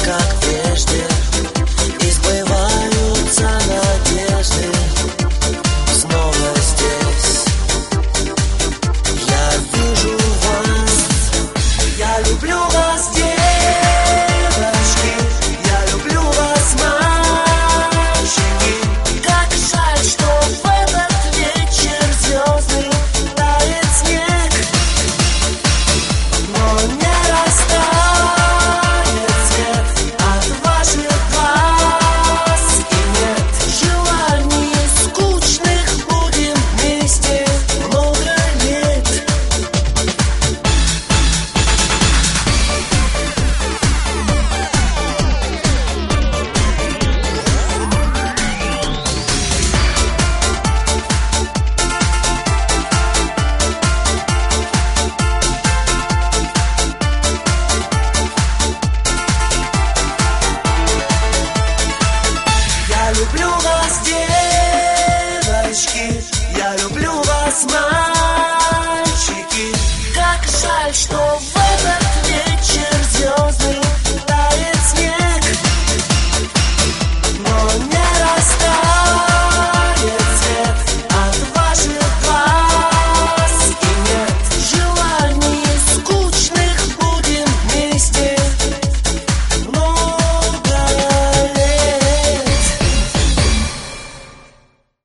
как прежде, и сбываются надежды. Снова здесь я вижу вас. Я люблю вас, девочки, я люблю вас, мальчики. Как жаль, что в этот вечер звездный тает снег, но не растает свет от ваших глаз. И нет желаний скучных, будем вместе много лет. Я люблю вас, девочки, я люблю вас, мальчики. Как жаль, что